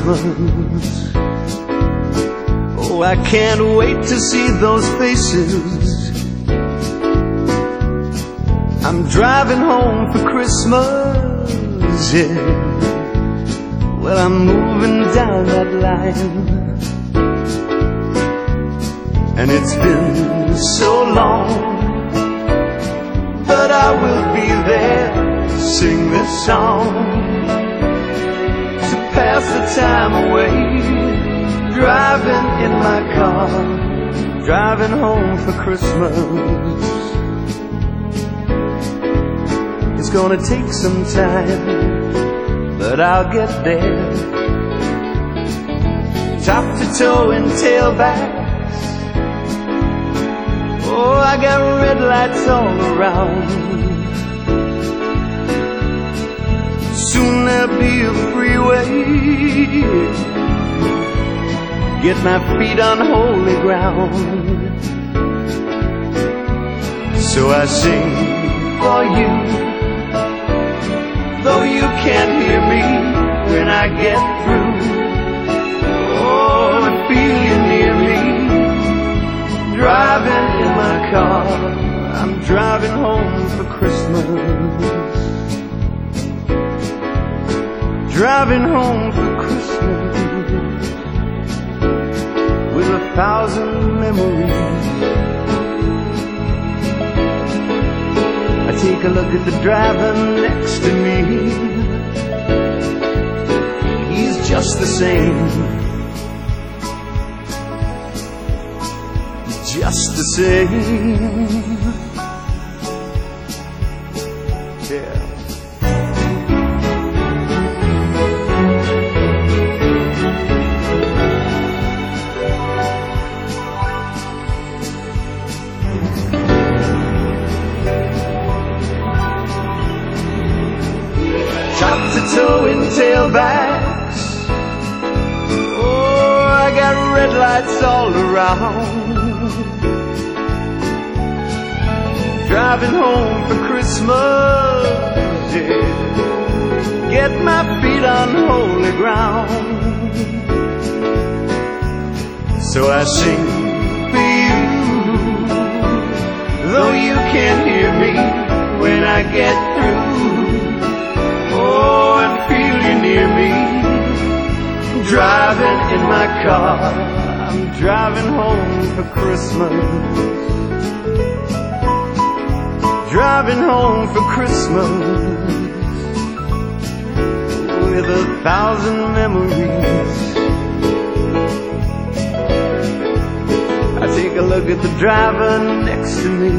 Christmas. Oh, I can't wait to see those faces. I'm driving home for Christmas, yeah. Well, I'm moving down that line, and it's been so long, but I will be there to sing this song, to pass the time away, driving in my car, driving home for Christmas. It's gonna take some time, but I'll get there. Top to toe and tailbacks. Oh, I got red lights all around. Soon there'll be a freeway. Get my feet on holy ground. So I sing for you, though you can't hear me when I get through. Oh, I feel you near me, driving in my car. I'm driving home for Christmas, driving home for Christmas, with 1,000 memories. I take a look at the driver next to me. He's just the same, just the same. Yeah. Top to toe and tailbacks. Oh, I got red lights all around. Driving home for Christmas, yeah. Get my feet on holy ground. So I sing for you, though you can't hear me when I get through. Oh, and feel you near me, driving in my car. I'm driving home for Christmas, driving home for Christmas, with 1,000 memories. I take a look at the driver next to me.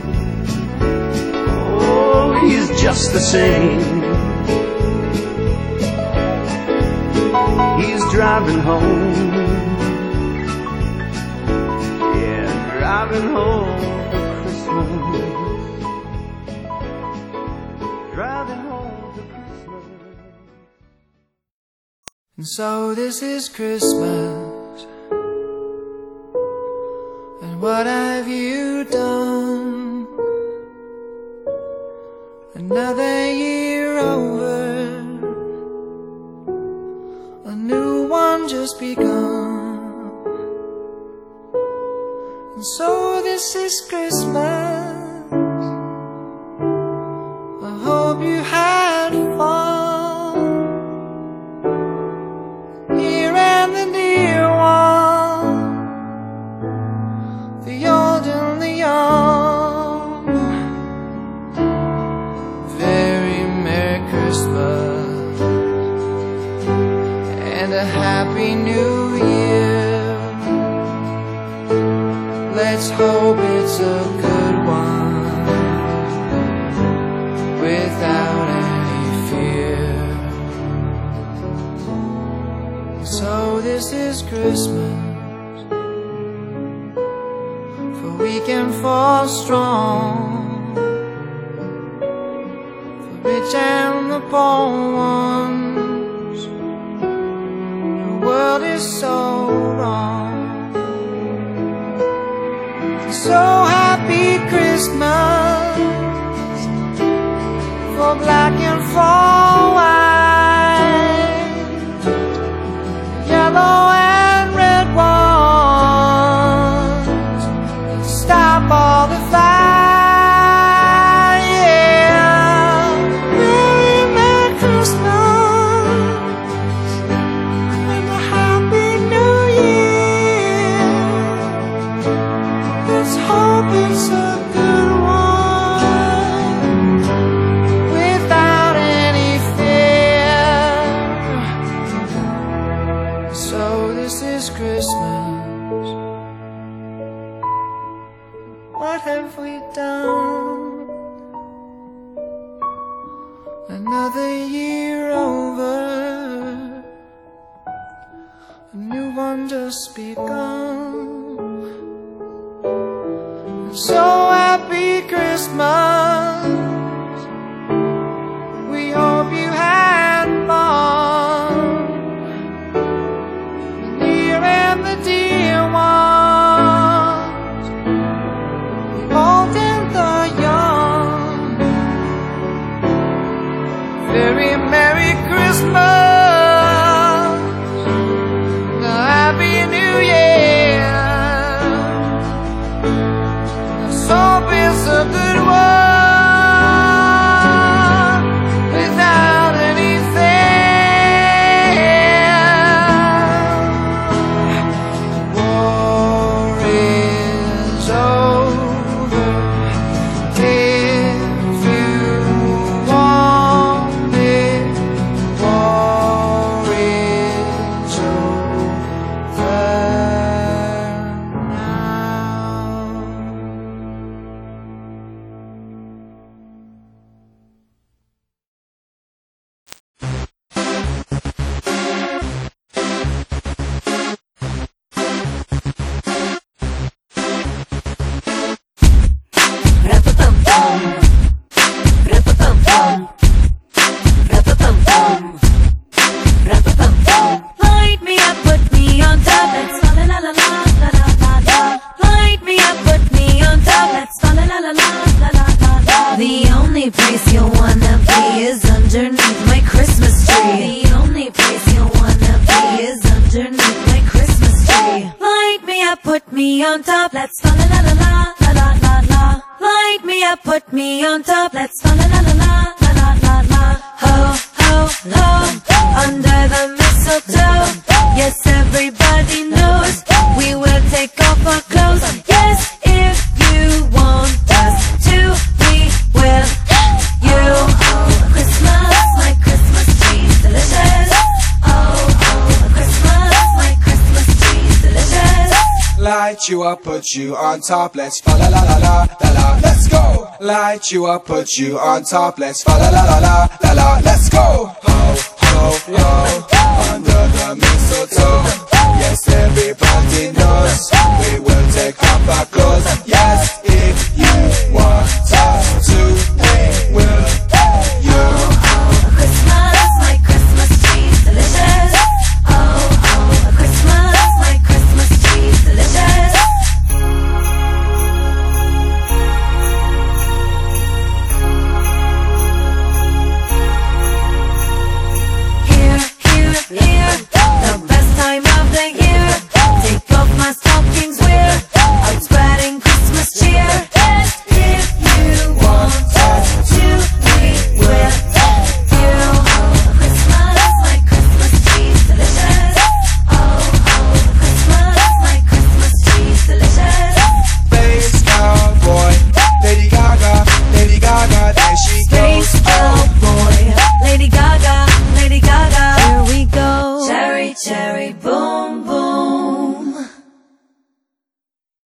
Oh, he's just the same. He's driving home, yeah, driving home for Christmas, driving home for Christmas. And so this is Christmas, and what have you done? Another year over, a new one just begun. And so this is Christmas, I hope you had fun, near and the near one, the old and the young. Very Merry Christmas and a Happy New Year. Let's hope it's a good one, without any fear. So this is Christmas, for weak and for strong, for rich and the poor ones. The world is so wrong. So happy Christmas, for black and for white, what have we done? Another year over, a new one just begun. So happy Christmas, we hope you had fun. The near and the dear ones, the old and the young. Very Merry Christmas, a Happy New Year. Let's hope it's a good one without any fear. War is over if you want it. War is over now. Light me up, put me on top. Let's fa la la la la la la la la. Light me up, put me on top. Let's fa la la la la la la la la. The only place you'll wanna be is underneath my Christmas tree. The only place you'll wanna be is underneath my Christmas tree. Light me up, put me on top. Let's fa la la la la la la la la. Light me up, put me on top. Let's fa la la la la la la la la. Ho ho ho, under the mistletoe. Yes, everybody knows we will take off our clothes. Yes, if you want us to, we will. You, Christmas, my Christmas tree's delicious. Oh, Christmas, my Christmas tree's delicious. Light you up, put you on top, let's fa la la la la la la, let's go. Light you up, put you on top, let's fa la la la la la la, let's go. Ho ho ho, under the mistletoe. Yes, everybody knows we will take off our clothes.